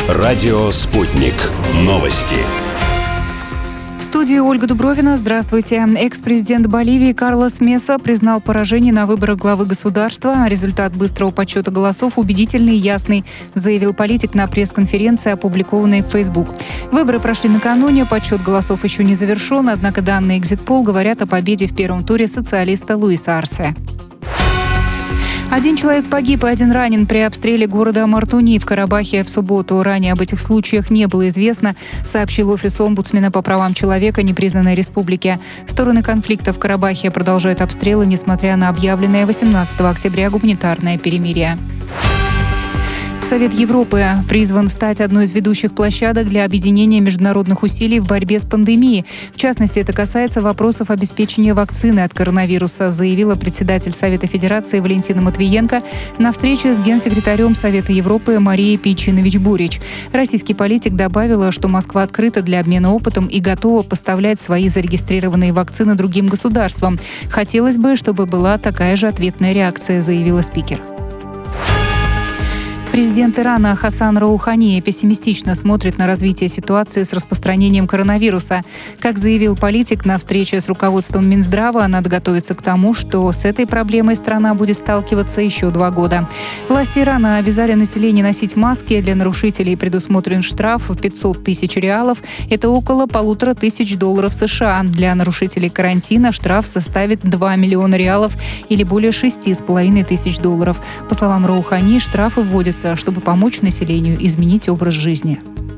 Радио «Спутник». Новости. В студии Ольга Дубровина. Здравствуйте. Экс-президент Боливии Карлос Меса признал поражение на выборах главы государства. Результат быстрого подсчета голосов убедительный и ясный, заявил политик на пресс-конференции, опубликованной в Facebook. Выборы прошли накануне, подсчет голосов еще не завершен, однако данные экзит-пол говорят о победе в первом туре социалиста Луиса Арсе. 1 человек погиб и 1 ранен при обстреле города Мартуни в Карабахе в субботу. Ранее об этих случаях не было известно, сообщил офис омбудсмена по правам человека непризнанной республики. Стороны конфликта в Карабахе продолжают обстрелы, несмотря на объявленное 18 октября гуманитарное перемирие. Совет Европы призван стать одной из ведущих площадок для объединения международных усилий в борьбе с пандемией. В частности, это касается вопросов обеспечения вакцины от коронавируса, заявила председатель Совета Федерации Валентина Матвиенко на встрече с генсекретарем Совета Европы Марией Пейчинович-Бурич. Российский политик добавила, что Москва открыта для обмена опытом и готова поставлять свои зарегистрированные вакцины другим государствам. Хотелось бы, чтобы была такая же ответная реакция, заявила спикер. Президент Ирана Хасан Роухани пессимистично смотрит на развитие ситуации с распространением коронавируса. Как заявил политик на встрече с руководством Минздрава, надо готовиться к тому, что с этой проблемой страна будет сталкиваться еще 2 года. Власти Ирана обязали население носить маски. Для нарушителей предусмотрен штраф в 500 тысяч реалов. Это около $1500 США. Для нарушителей карантина штраф составит 2 миллиона реалов или более $6500. По словам Роухани, штрафы вводятся, чтобы помочь населению изменить образ жизни.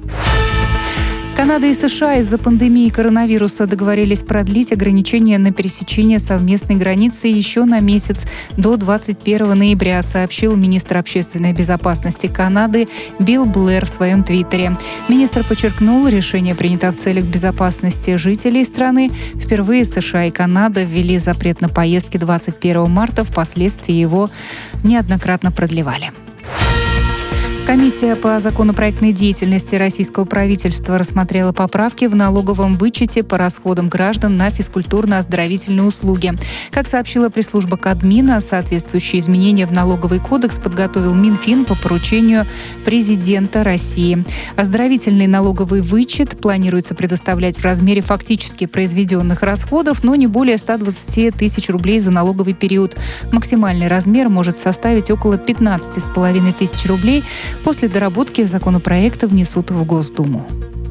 Канада и США из-за пандемии коронавируса договорились продлить ограничения на пересечение совместной границы еще на месяц, до 21 ноября, сообщил министр общественной безопасности Канады Билл Блэр в своем твиттере. Министр подчеркнул, решение принято в целях безопасности жителей страны. Впервые США и Канада ввели запрет на поездки 21 марта, впоследствии его неоднократно продлевали. Комиссия по законопроектной деятельности российского правительства рассмотрела поправки в налоговом вычете по расходам граждан на физкультурно-оздоровительные услуги. Как сообщила пресс-служба Кабмина, соответствующие изменения в налоговый кодекс подготовил Минфин по поручению президента России. Оздоровительный налоговый вычет планируется предоставлять в размере фактически произведенных расходов, но не более 120 тысяч рублей за налоговый период. Максимальный размер может составить около 15,5 тысяч рублей. После доработки законопроекта внесут в Госдуму.